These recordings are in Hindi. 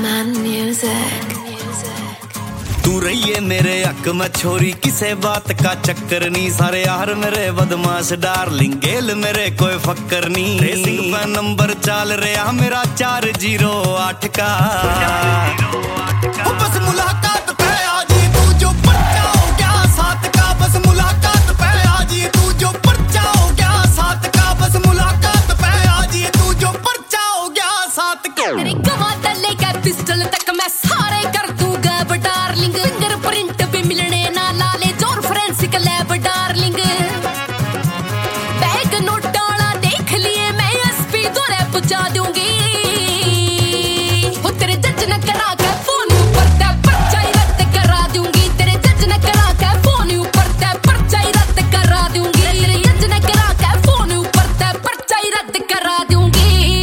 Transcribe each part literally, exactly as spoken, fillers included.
तू रहिए मेरे हक में छोरी, किसे बात का चक्कर नहीं। सारे यार मेरे बदमाश डार्लिंग, गेल मेरे कोई फक्कर नहीं। रेसिंग पे नंबर चाल रहा मेरा चार जीरो आठ का। बस मुलाकात पे आजी तू जो पर्चा हो गया साथ का। बस मुलाकात पे आजी तू जो पर्चा हो गया साथ का। बस मुलाकात पे आजी तू जो पर्चा हो गया साथ का। तेरे गवाता लेकर पिस्टल तक मैं सारे कर दूंगा डार्लिंग। फिंगरप्रिंट भी मिलने ना लाले जोर forensic lab darling. Bag note डाला देख लिए मैं एसपी दौरे पहुंचा दूंगी। वो तेरे जज न करा के फोन ऊपर ते पर्चा ही रद्द करा दूंगी। तेरे जज न करा के फोन ऊपर ते पर्चा ही रद्द करा दूंगी। तेरे जज न करा के फोन ऊपर ते पर्चा ही रद्द करा दूंगी।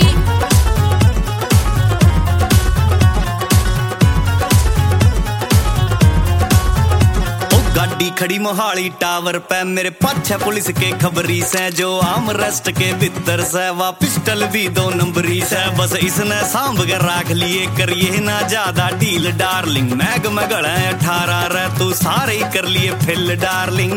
गाड़ी खड़ी मोहाली टावर पे मेरे पाछे पुलिस के खबरी से। जो आम रेस्ट के भीतर से वा पिस्टल भी दो नंबरी से। बस इसने सांभ के राख लिए, करिए ना ज्यादा डील डार्लिंग। मैग मगड़ अठारह रे तू सारे ही कर लिए फिल डार्लिंग।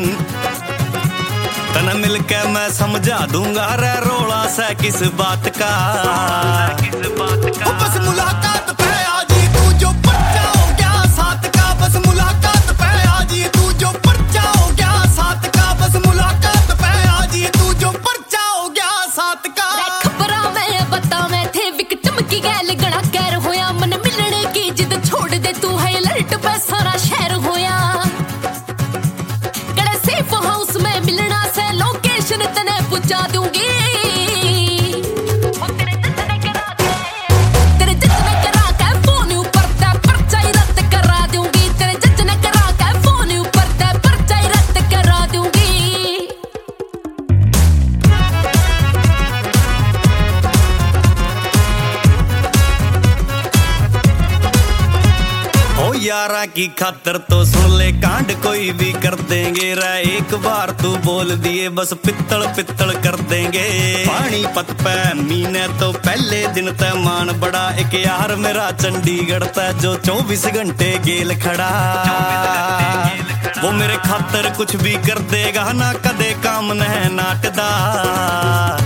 तन मिलके मैं समझा दूंगा रे रोला से किस बात का। किस बात का बस मुलाकात पे आजी तू जो पर्चा हो गया साथ का। बस मुलाकात पे आजी तू जो पर्चा हो गया साथ का। बस मुलाकात पे आजी तू जो पर्चा हो गया साथ का। खबरा मैं बतावे थे विक्टिम की गैल गड़ा कैर होया। मन मिलने की जिद छोड़ दे तू है अलर्ट पे सारा शहर होया। गड़े सेफ हाउस में मिलना से लोकेशन तने पहुंचा दूंगी। यारा की खातर तो सुन ले कांड कोई भी कर देंगे रे। एक बार तू बोल दिए बस पित्तल पित्तल कर देंगे। पानी पत पे मीने तो पहले दिन तय मान बड़ा। एक यार मेरा चंडीगढ़ तय जो चौबीस घंटे गेल खड़ा। वो मेरे खातर कुछ भी कर देगा ना कदे काम न नाटदा।